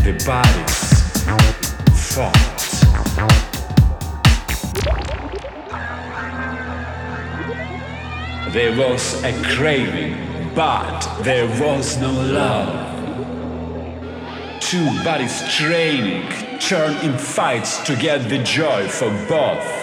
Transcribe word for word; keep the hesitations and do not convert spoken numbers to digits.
The bodies fought. There was a craving, but there was no love. Two bodies training, turn in fights to get the joy for both.